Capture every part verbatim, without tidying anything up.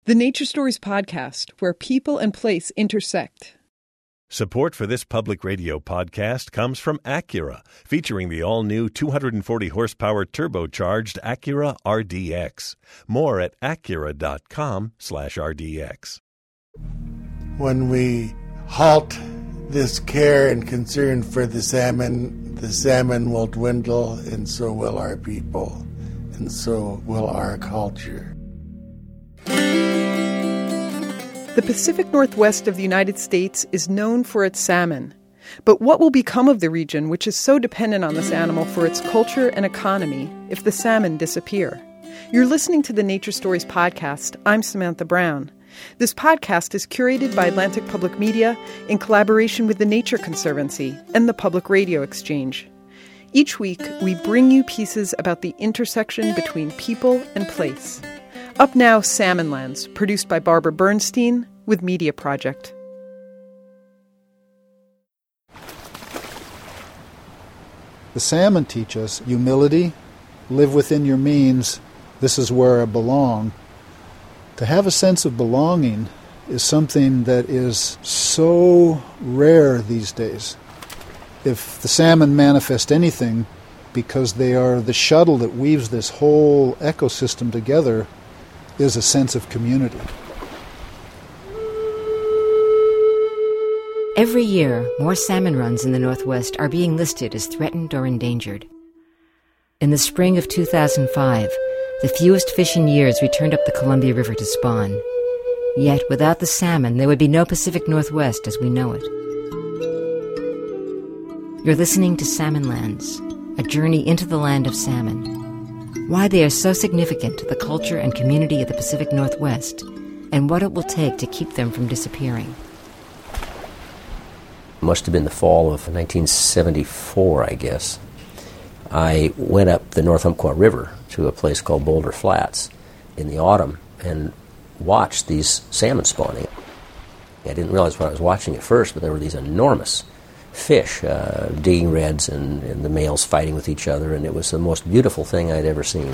The Nature Stories podcast, where people and place intersect. Support for this public radio podcast comes from Acura, featuring the all-new two hundred forty horsepower turbocharged Acura R D X. More at acura.com slash RDX. When we halt this care and concern for the salmon, the salmon will dwindle, and so will our people, and so will our culture. The Pacific Northwest of the United States is known for its salmon. But what will become of the region, which is so dependent on this animal for its culture and economy, if the salmon disappear? You're listening to the Nature Stories podcast. I'm Samantha Brown. This podcast is curated by Atlantic Public Media in collaboration with the Nature Conservancy and the Public Radio Exchange. Each week, we bring you pieces about the intersection between people and place. Up now, Salmonlands, produced by Barbara Bernstein with Media Project. The salmon teach us humility, live within your means, this is where I belong. To have a sense of belonging is something that is so rare these days. If the salmon manifest anything, because they are the shuttle that weaves this whole ecosystem together, is a sense of community. Every year, more salmon runs in the Northwest are being listed as threatened or endangered. In the spring of two thousand five, the fewest fish in years returned up the Columbia River to spawn. Yet, without the salmon, there would be no Pacific Northwest as we know it. You're listening to Salmonlands, a journey into the land of salmon. Why they are so significant to the culture and community of the Pacific Northwest, and what it will take to keep them from disappearing. Must have been the fall of nineteen seventy-four, I guess. I went up the North Umpqua River to a place called Boulder Flats in the autumn and watched these salmon spawning. I didn't realize what I was watching at first, but there were these enormous fish, uh, digging reds, and, and the males fighting with each other, and it was the most beautiful thing I'd ever seen.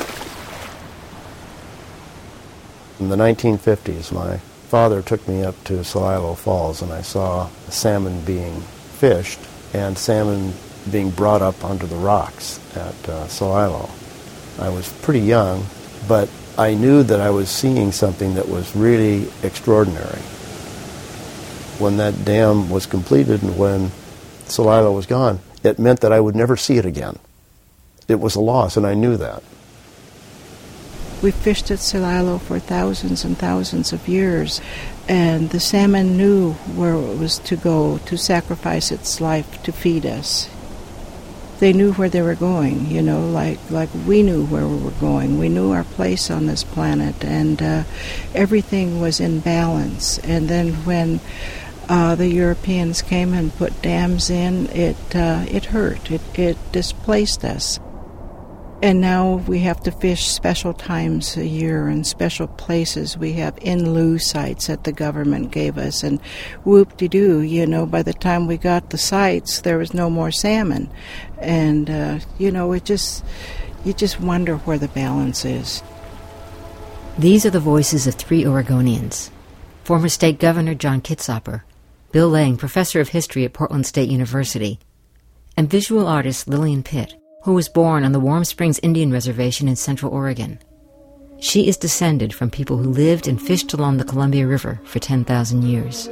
In the nineteen fifties, my father took me up to Celilo Falls, and I saw salmon being fished and salmon being brought up onto the rocks at uh, Celilo. I was pretty young, but I knew that I was seeing something that was really extraordinary. When that dam was completed and when Celilo was gone, it meant that I would never see it again. It was a loss, and I knew that. We fished at Celilo for thousands and thousands of years, and the salmon knew where it was to go to sacrifice its life to feed us. They knew where they were going, you know, like like we knew where we were going. We knew our place on this planet, and uh, everything was in balance. And then when uh, the Europeans came and put dams in, it uh, it hurt. It it displaced us. And now we have to fish special times a year in special places. We have in-lieu sites that the government gave us, and whoop-de-doo, you know, by the time we got the sites, there was no more salmon. And, uh, you know, it just, you just wonder where the balance is. These are the voices of three Oregonians. Former State Governor John Kitzhaber, Bill Lang, Professor of History at Portland State University, and visual artist Lillian Pitt, who was born on the Warm Springs Indian Reservation in Central Oregon. She is descended from people who lived and fished along the Columbia River for ten thousand years.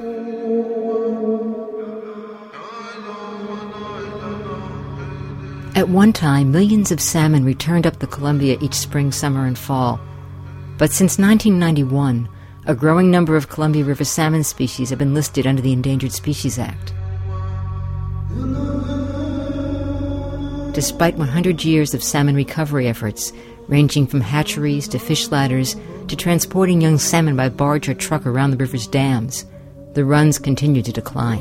At one time, millions of salmon returned up the Columbia each spring, summer, and fall. But since nineteen ninety-one, a growing number of Columbia River salmon species have been listed under the Endangered Species Act. Despite one hundred years of salmon recovery efforts, ranging from hatcheries to fish ladders to transporting young salmon by barge or truck around the river's dams, the runs continue to decline.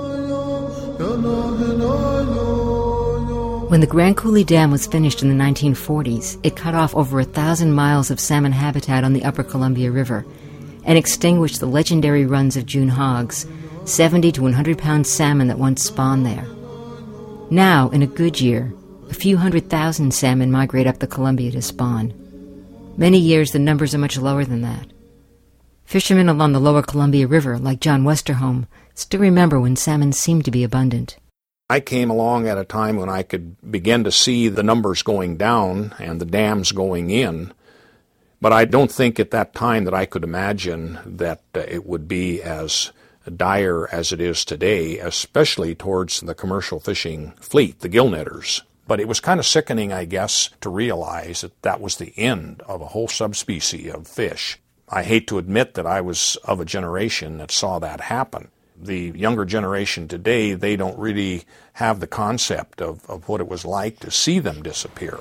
When the Grand Coulee Dam was finished in the nineteen forties, it cut off over a thousand miles of salmon habitat on the upper Columbia River and extinguished the legendary runs of June hogs, seventy to one hundred pound salmon that once spawned there. Now, in a good year, a few hundred thousand salmon migrate up the Columbia to spawn. Many years the numbers are much lower than that. Fishermen along the lower Columbia River, like John Westerholm, still remember when salmon seemed to be abundant. I came along at a time when I could begin to see the numbers going down and the dams going in, but I don't think at that time that I could imagine that uh, it would be as dire as it is today, especially towards the commercial fishing fleet, the gill netters. But it was kind of sickening, I guess, to realize that that was the end of a whole subspecies of fish. I hate to admit that I was of a generation that saw that happen. The younger generation today, they don't really have the concept of, of what it was like to see them disappear.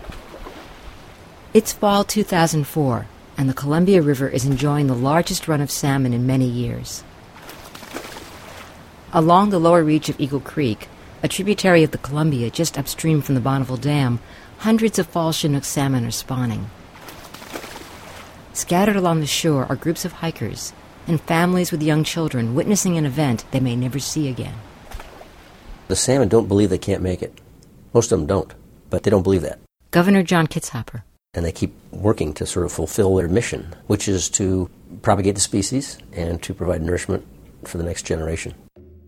It's fall two thousand four, and the Columbia River is enjoying the largest run of salmon in many years. Along the lower reach of Eagle Creek, a tributary of the Columbia just upstream from the Bonneville Dam, hundreds of fall Chinook salmon are spawning. Scattered along the shore are groups of hikers and families with young children witnessing an event they may never see again. The salmon don't believe they can't make it. Most of them don't, but they don't believe that. Governor John Kitzhaber. And they keep working to sort of fulfill their mission, which is to propagate the species and to provide nourishment for the next generation.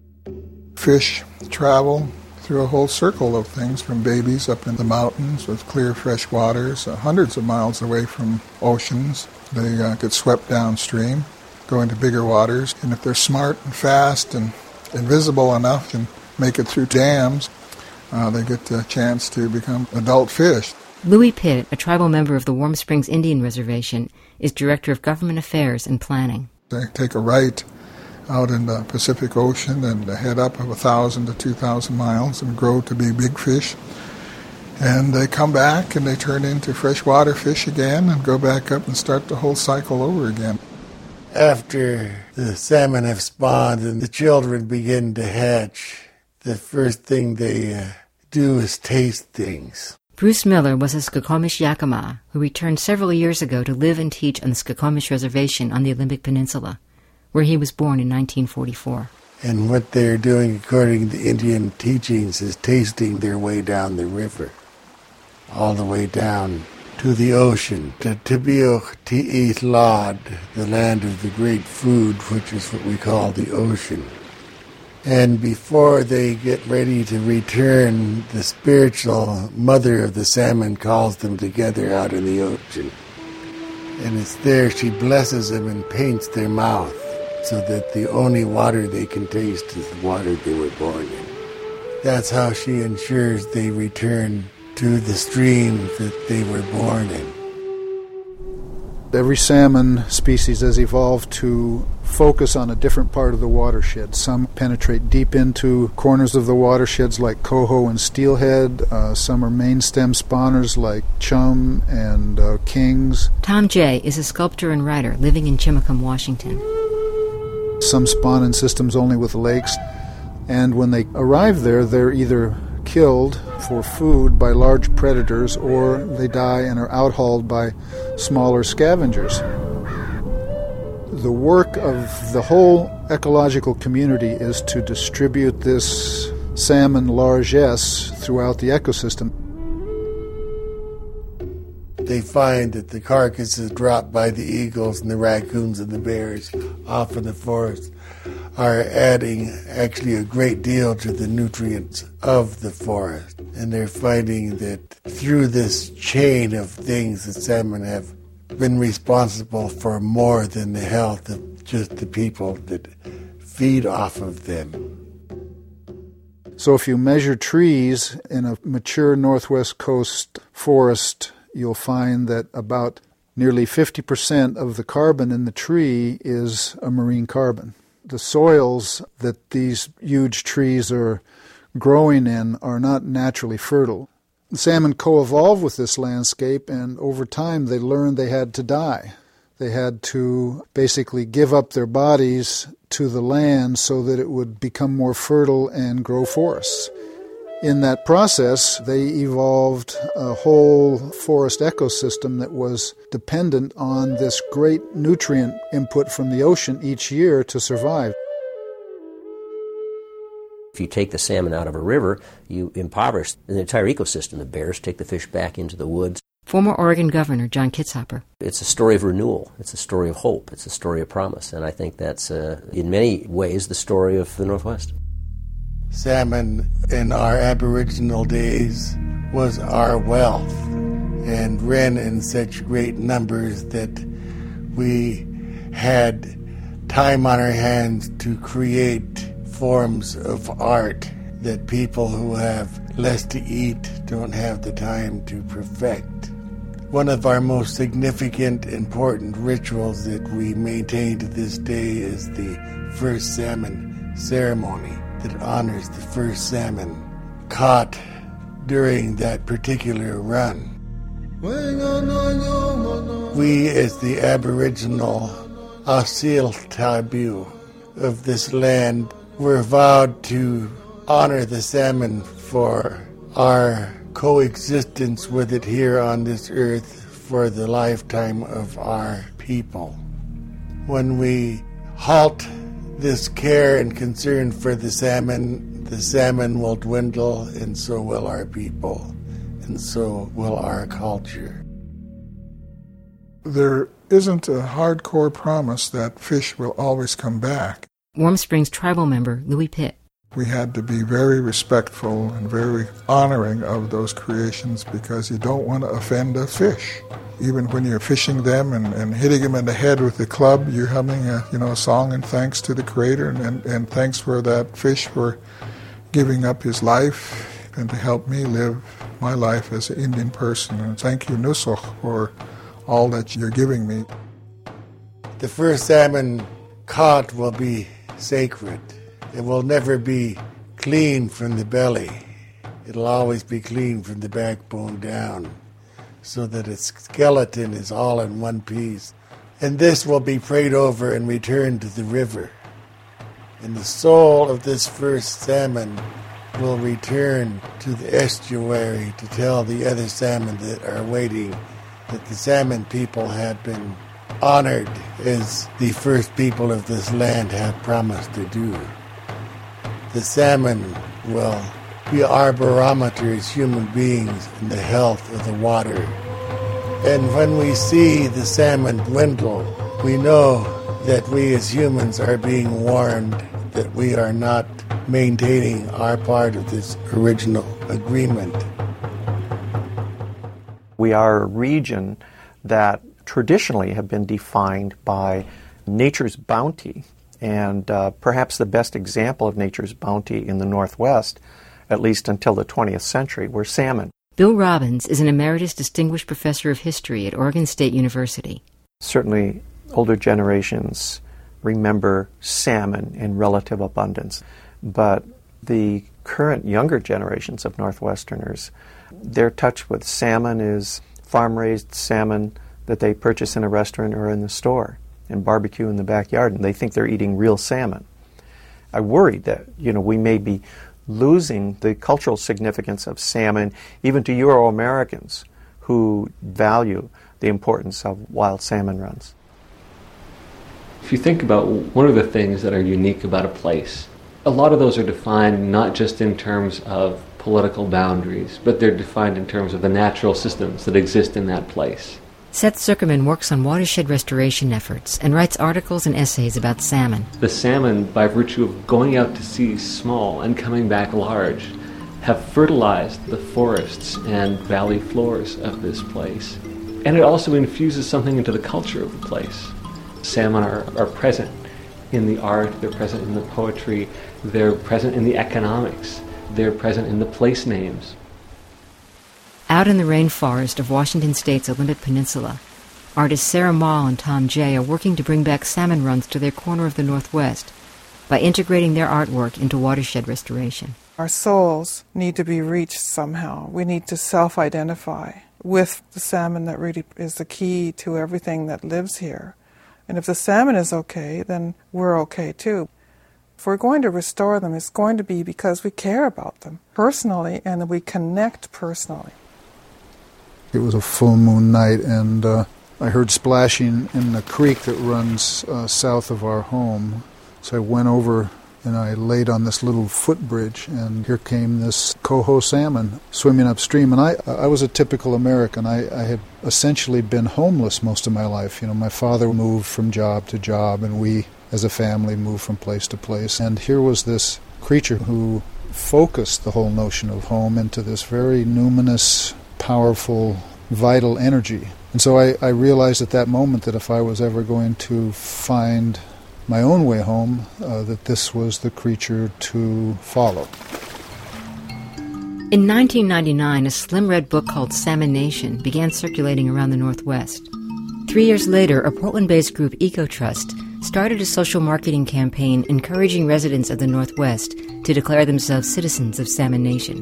Fish travel through a whole circle of things, from babies up in the mountains with clear fresh waters, uh, hundreds of miles away from oceans. They uh, get swept downstream, go into bigger waters, and if they're smart and fast and invisible enough and make it through dams, uh, they get the chance to become adult fish. Louis Pitt, a tribal member of the Warm Springs Indian Reservation, is Director of Government Affairs and Planning. They take a right out in the Pacific Ocean and head up of one thousand to two thousand miles and grow to be big fish. And they come back and they turn into freshwater fish again and go back up and start the whole cycle over again. After the salmon have spawned and the children begin to hatch, the first thing they uh, do is taste things. Bruce Miller was a Skokomish Yakima who returned several years ago to live and teach on the Skokomish Reservation on the Olympic Peninsula, where he was born in nineteen forty-four. And what they're doing, according to Indian teachings, is tasting their way down the river, all the way down to the ocean, to Tibioch Ti'ith Lod, the land of the great food, which is what we call the ocean. And before they get ready to return, the spiritual mother of the salmon calls them together out in the ocean. And it's there she blesses them and paints their mouth, so that the only water they can taste is the water they were born in. That's how she ensures they return to the stream that they were born in. Every salmon species has evolved to focus on a different part of the watershed. Some penetrate deep into corners of the watersheds like coho and steelhead. Uh, some are main stem spawners like chum and uh, kings. Tom Jay is a sculptor and writer living in Chimacum, Washington. Some spawn in systems only with lakes, and when they arrive there, they're either killed for food by large predators or they die and are outhauled by smaller scavengers. The work of the whole ecological community is to distribute this salmon largesse throughout the ecosystem. They find that the carcasses dropped by the eagles and the raccoons and the bears off in the forest are adding actually a great deal to the nutrients of the forest. And they're finding that through this chain of things, the salmon have been responsible for more than the health of just the people that feed off of them. So if you measure trees in a mature northwest coast forest, you'll find that about nearly fifty percent of the carbon in the tree is a marine carbon. The soils that these huge trees are growing in are not naturally fertile. The salmon co-evolved with this landscape, and over time they learned they had to die. They had to basically give up their bodies to the land so that it would become more fertile and grow forests. In that process, they evolved a whole forest ecosystem that was dependent on this great nutrient input from the ocean each year to survive. If you take the salmon out of a river, you impoverish the entire ecosystem. The bears take the fish back into the woods. Former Oregon Governor John Kitzhaber. It's a story of renewal. It's a story of hope. It's a story of promise. And I think that's, uh, in many ways, the story of the Northwest. Salmon in our Aboriginal days was our wealth, and ran in such great numbers that we had time on our hands to create forms of art that people who have less to eat don't have the time to perfect. One of our most significant, important rituals that we maintain to this day is the first salmon ceremony that honors the first salmon caught during that particular run. We, as the Aboriginal Asil Tabu of this land, were vowed to honor the salmon for our coexistence with it here on this earth for the lifetime of our people. When we halt this care and concern for the salmon, the salmon will dwindle, and so will our people, and so will our culture. There isn't a hardcore promise that fish will always come back. Warm Springs tribal member Louis Pitt. We had to be very respectful and very honoring of those creations because you don't want to offend a fish. Even when you're fishing them and, and hitting them in the head with the club, you're humming a, you know, a song in thanks to the Creator and, and, and thanks for that fish for giving up his life and to help me live my life as an Indian person. And thank you, Nusach, for all that you're giving me. The first salmon caught will be sacred. It will never be clean from the belly. It'll always be clean from the backbone down, so that its skeleton is all in one piece. And this will be prayed over and returned to the river. And the soul of this first salmon will return to the estuary to tell the other salmon that are waiting that the salmon people have been honored as the first people of this land have promised to do. The salmon will be our barometer as human beings in the health of the water. And when we see the salmon dwindle, we know that we as humans are being warned that we are not maintaining our part of this original agreement. We are a region that traditionally have been defined by nature's bounty. And uh, perhaps the best example of nature's bounty in the Northwest, at least until the twentieth century, were salmon. Bill Robbins is an emeritus distinguished professor of history at Oregon State University. Certainly, older generations remember salmon in relative abundance. But the current younger generations of Northwesterners, their touch with salmon is farm-raised salmon that they purchase in a restaurant or in the store and barbecue in the backyard, and they think they're eating real salmon. I worry that, you know, we may be losing the cultural significance of salmon even to Euro-Americans who value the importance of wild salmon runs. If you think about one of the things that are unique about a place, a lot of those are defined not just in terms of political boundaries, but they're defined in terms of the natural systems that exist in that place. Seth Zuckerman works on watershed restoration efforts and writes articles and essays about salmon. The salmon, by virtue of going out to sea small and coming back large, have fertilized the forests and valley floors of this place. And it also infuses something into the culture of the place. Salmon are, are present in the art, they're present in the poetry, they're present in the economics, they're present in the place names. Out in the rainforest of Washington State's Olympic Peninsula, artists Sarah Mall and Tom Jay are working to bring back salmon runs to their corner of the Northwest by integrating their artwork into watershed restoration. Our souls need to be reached somehow. We need to self-identify with the salmon that really is the key to everything that lives here. And if the salmon is okay, then we're okay too. If we're going to restore them, it's going to be because we care about them personally and that we connect personally. It was a full moon night, and uh, I heard splashing in the creek that runs uh, south of our home. So I went over and I laid on this little footbridge, and here came this coho salmon swimming upstream. And I, I was a typical American. I, I had essentially been homeless most of my life. You know, my father moved from job to job, and we, as a family, moved from place to place. And here was this creature who focused the whole notion of home into this very numinous, powerful, vital energy. And so I, I realized at that moment that if I was ever going to find my own way home, uh, that this was the creature to follow. In nineteen ninety-nine, a slim red book called Salmon Nation began circulating around the Northwest. Three years later, a Portland-based group, EcoTrust, started a social marketing campaign encouraging residents of the Northwest to declare themselves citizens of Salmon Nation.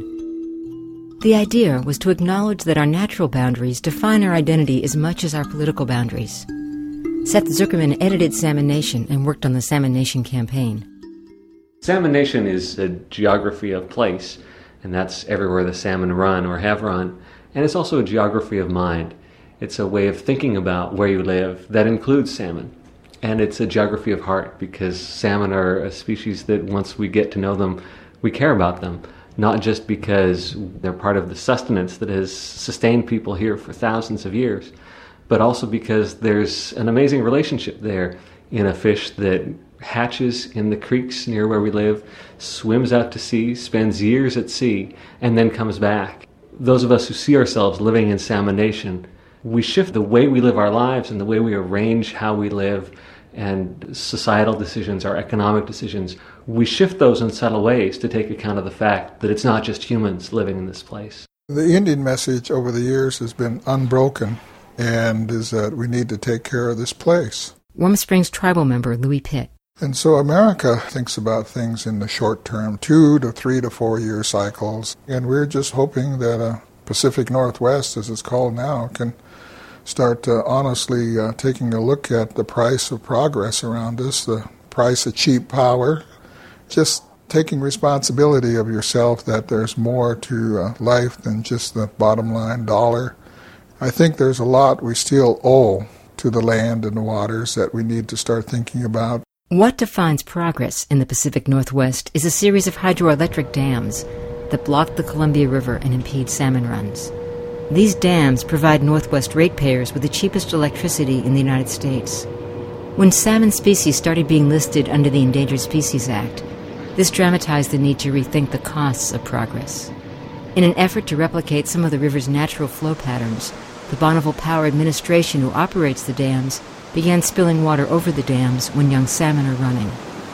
The idea was to acknowledge that our natural boundaries define our identity as much as our political boundaries. Seth Zuckerman edited Salmon Nation and worked on the Salmon Nation campaign. Salmon Nation is a geography of place, and that's everywhere the salmon run or have run. And it's also a geography of mind. It's a way of thinking about where you live that includes salmon. And it's a geography of heart, because salmon are a species that once we get to know them, we care about them. Not just because they're part of the sustenance that has sustained people here for thousands of years, but also because there's an amazing relationship there in a fish that hatches in the creeks near where we live, swims out to sea, spends years at sea, and then comes back. Those of us who see ourselves living in Salmon Nation, we shift the way we live our lives and the way we arrange how we live, and societal decisions, our economic decisions. We shift those in subtle ways to take account of the fact that it's not just humans living in this place. The Indian message over the years has been unbroken, and is that we need to take care of this place. Warm Springs tribal member Louis Pitt. And so America thinks about things in the short term, two to three to four year cycles. And we're just hoping that uh, Pacific Northwest, as it's called now, can start uh, honestly uh, taking a look at the price of progress around us, the price of cheap power, just taking responsibility of yourself that there's more to uh, life than just the bottom line dollar. I think there's a lot we still owe to the land and the waters that we need to start thinking about. What defines progress in the Pacific Northwest is a series of hydroelectric dams that block the Columbia River and impede salmon runs. These dams provide Northwest ratepayers with the cheapest electricity in the United States. When salmon species started being listed under the Endangered Species Act, this dramatized the need to rethink the costs of progress. In an effort to replicate some of the river's natural flow patterns, the Bonneville Power Administration, who operates the dams, began spilling water over the dams when young salmon are running.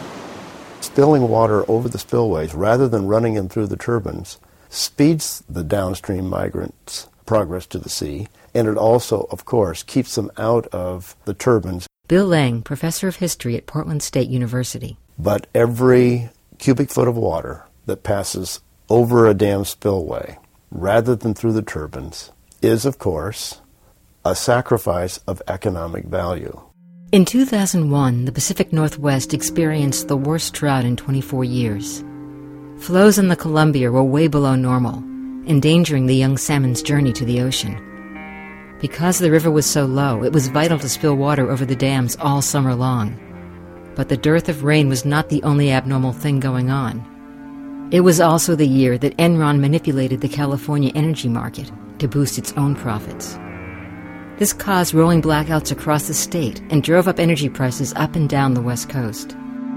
Spilling water over the spillways rather than running them through the turbines speeds the downstream migrants' progress to the sea, and it also, of course, keeps them out of the turbines. Bill Lang, professor of history at Portland State University. But every cubic foot of water that passes over a dam spillway, rather than through the turbines, is, of course, a sacrifice of economic value. In two thousand one, the Pacific Northwest experienced the worst drought in twenty-four years. Flows in the Columbia were way below normal, endangering the young salmon's journey to the ocean. Because the river was so low, it was vital to spill water over the dams all summer long. But the dearth of rain was not the only abnormal thing going on. It was also the year that Enron manipulated the California energy market to boost its own profits. This caused rolling blackouts across the state and drove up energy prices up and down the West Coast.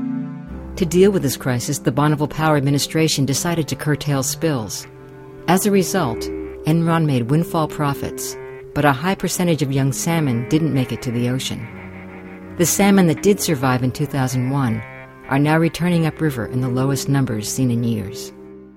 To deal with this crisis, the Bonneville Power Administration decided to curtail spills. As a result, Enron made windfall profits, but a high percentage of young salmon didn't make it to the ocean. The salmon that did survive in two thousand one are now returning upriver in the lowest numbers seen in years.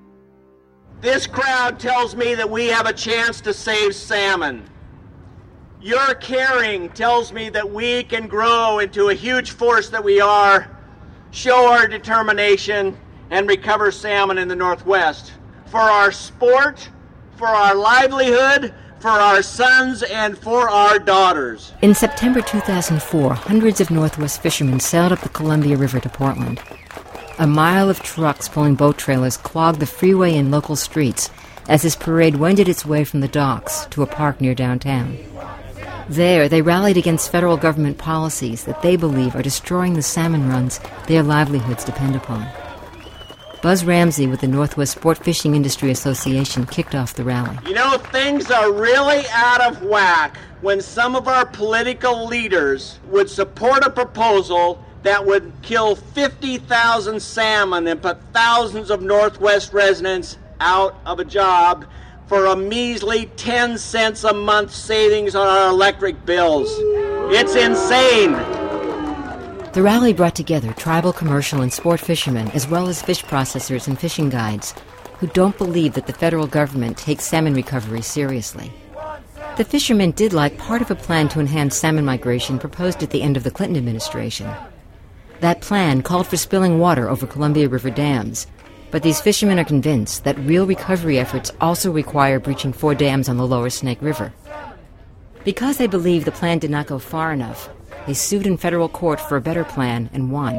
This crowd tells me that we have a chance to save salmon. Your caring tells me that we can grow into a huge force that we are, show our determination, and recover salmon in the Northwest. For our sport, for our livelihood, for our sons, and for our daughters. In September two thousand four, hundreds of Northwest fishermen sailed up the Columbia River to Portland. A mile of trucks pulling boat trailers clogged the freeway and local streets as this parade wended its way from the docks to a park near downtown. There, they rallied against federal government policies that they believe are destroying the salmon runs their livelihoods depend upon. Buzz Ramsey with the Northwest Sport Fishing Industry Association kicked off the rally. You know, things are really out of whack when some of our political leaders would support a proposal that would kill fifty thousand salmon and put thousands of Northwest residents out of a job for a measly ten cents a month savings on our electric bills. It's insane. The rally brought together tribal, commercial, and sport fishermen, as well as fish processors and fishing guides, who don't believe that the federal government takes salmon recovery seriously. The fishermen did like part of a plan to enhance salmon migration proposed at the end of the Clinton administration. That plan called for spilling water over Columbia River dams, but these fishermen are convinced that real recovery efforts also require breaching four dams on the lower Snake River. Because they believe the plan did not go far enough, they sued in federal court for a better plan and won.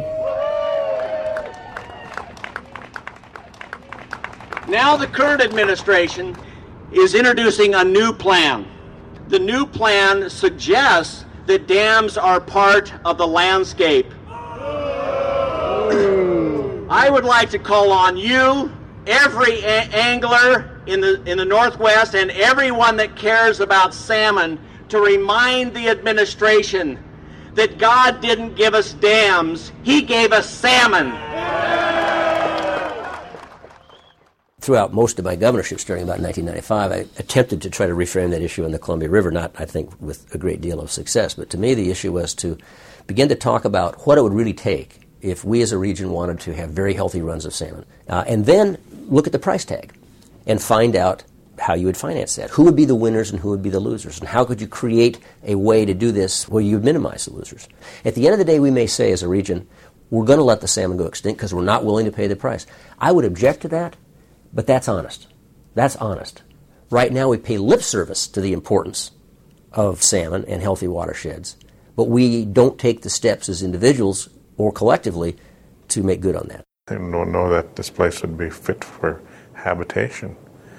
Now the current administration is introducing a new plan. The new plan suggests that dams are part of the landscape. I would like to call on you, every a- angler in the in the Northwest, and everyone that cares about salmon to remind the administration that God didn't give us dams, He gave us salmon. Throughout most of my governorship, starting about nineteen ninety-five, I attempted to try to reframe that issue in the Columbia River, not, I think, with a great deal of success. But to me, the issue was to begin to talk about what it would really take if we as a region wanted to have very healthy runs of salmon. Uh, and then look at the price tag and find out how you would finance that. Who would be the winners and who would be the losers? And how could you create a way to do this where you would minimize the losers? At the end of the day, we may say as a region, we're going to let the salmon go extinct because we're not willing to pay the price. I would object to that, but that's honest. That's honest. Right now we pay lip service to the importance of salmon and healthy watersheds, but we don't take the steps as individuals or collectively to make good on that. I don't know that this place would be fit for habitation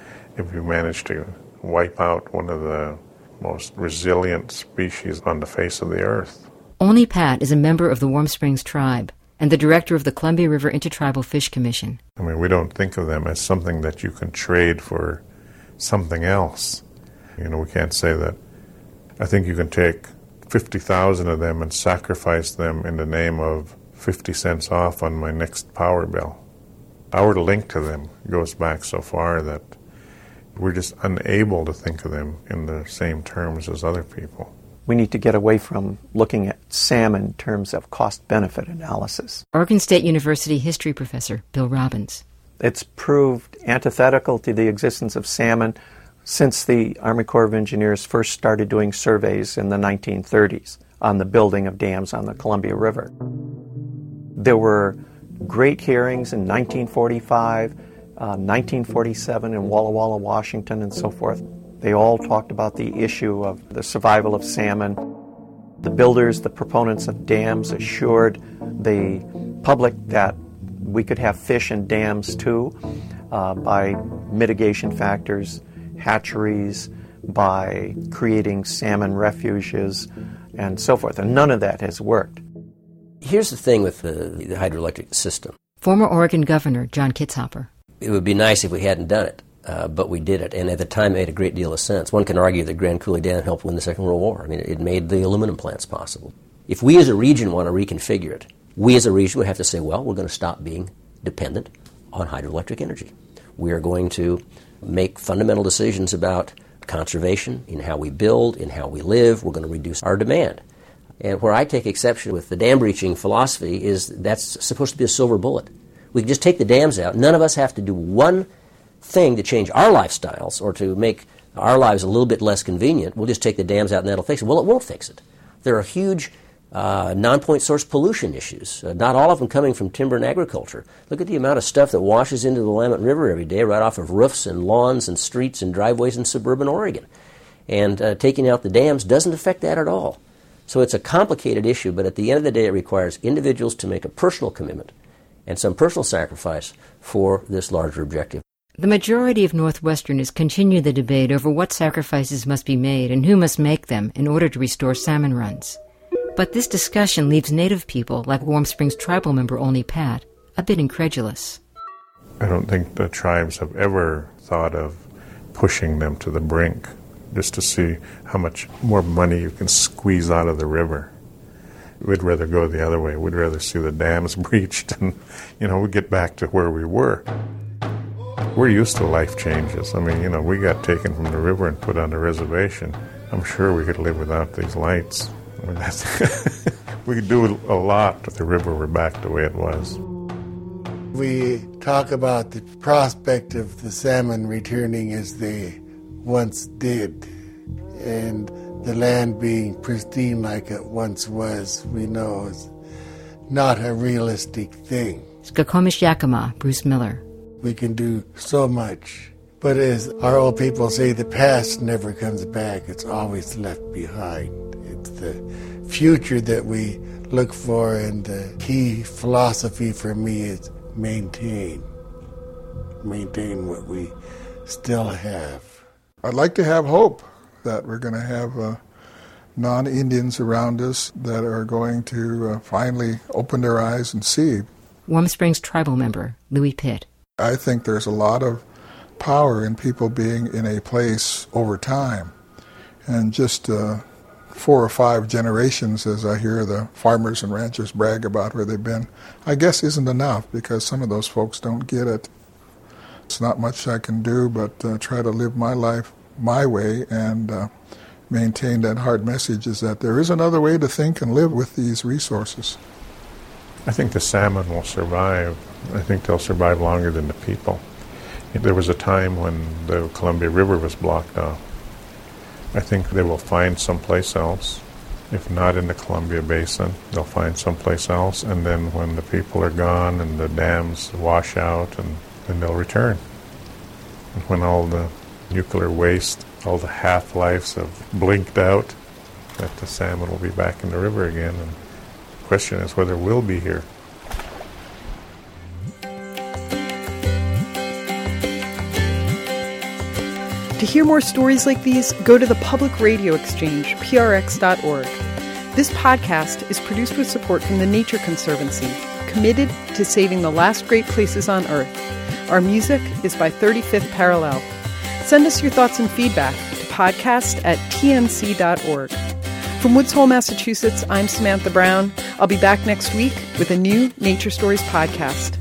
if you manage to wipe out one of the most resilient species on the face of the earth. Olney Pat is a member of the Warm Springs tribe and the director of the Columbia River Intertribal Fish Commission. I mean, we don't think of them as something that you can trade for something else. You know, we can't say that. I think you can take fifty thousand of them and sacrifice them in the name of fifty cents off on my next power bill. Our link to them goes back so far that we're just unable to think of them in the same terms as other people. We need to get away from looking at salmon in terms of cost-benefit analysis. Oregon State University history professor Bill Robbins. It's proved antithetical to the existence of salmon since the Army Corps of Engineers first started doing surveys in the nineteen thirties on the building of dams on the Columbia River. There were great hearings in nineteen forty-five, uh, nineteen forty-seven in Walla Walla, Washington, and so forth. They all talked about the issue of the survival of salmon. The builders, the proponents of dams, assured the public that we could have fish in dams too uh, by mitigation factors, hatcheries, by creating salmon refuges, and so forth. And none of that has worked. Here's the thing with the, the hydroelectric system. Former Oregon Governor John Kitzhaber. It would be nice if we hadn't done it, uh, but we did it, and at the time it made a great deal of sense. One can argue that Grand Coulee Dam helped win the Second World War. I mean, it made the aluminum plants possible. If we as a region want to reconfigure it, we as a region would have to say, well, we're going to stop being dependent on hydroelectric energy. We are going to make fundamental decisions about conservation, in how we build, in how we live. We're going to reduce our demand. And where I take exception with the dam breaching philosophy is that's supposed to be a silver bullet. We can just take the dams out. None of us have to do one thing to change our lifestyles or to make our lives a little bit less convenient. We'll just take the dams out and that'll fix it. Well, it won't fix it. There are huge uh, non-point source pollution issues, uh, not all of them coming from timber and agriculture. Look at the amount of stuff that washes into the Willamette River every day right off of roofs and lawns and streets and driveways in suburban Oregon. And uh, taking out the dams doesn't affect that at all. So it's a complicated issue, but at the end of the day it requires individuals to make a personal commitment and some personal sacrifice for this larger objective. The majority of Northwesterners continue the debate over what sacrifices must be made and who must make them in order to restore salmon runs. But this discussion leaves Native people, like Warm Springs tribal member Olney Pat, a bit incredulous. I don't think the tribes have ever thought of pushing them to the brink just to see how much more money you can squeeze out of the river. We'd rather go the other way. We'd rather see the dams breached and, you know, we get back to where we were. We're used to life changes. I mean, you know, we got taken from the river and put on a reservation. I'm sure we could live without these lights. I mean, that's we could do a lot if the river were back the way it was. We talk about the prospect of the salmon returning as they once did, and the land being pristine like it once was, we know is not a realistic thing. Skokomish Yakima, Bruce Miller. We can do so much, but as our old people say, the past never comes back. It's always left behind. It's the future that we look for, and the key philosophy for me is maintain. Maintain what we still have. I'd like to have hope that we're going to have uh, non-Indians around us that are going to uh, finally open their eyes and see. Warm Springs tribal member Louis Pitt. I think there's a lot of power in people being in a place over time. And just uh, four or five generations, as I hear the farmers and ranchers brag about where they've been, I guess isn't enough, because some of those folks don't get it. It's not much I can do but uh, try to live my life my way and uh, maintain that hard message is that there is another way to think and live with these resources. I think the salmon will survive. I think they'll survive longer than the people. There was a time when the Columbia River was blocked off. I think they will find someplace else. If not in the Columbia Basin, they'll find someplace else, and then when the people are gone and the dams wash out, and then they'll return. And when all the nuclear waste, all the half-lives have blinked out, that the salmon will be back in the river again. And the question is whether we'll be here. To hear more stories like these, go to the Public Radio Exchange, P R X dot org. This podcast is produced with support from the Nature Conservancy, committed to saving the last great places on Earth. Our music is by thirty-fifth Parallel. Send us your thoughts and feedback to podcast at T N C dot org. From Woods Hole, Massachusetts, I'm Samantha Brown. I'll be back next week with a new Nature Stories podcast.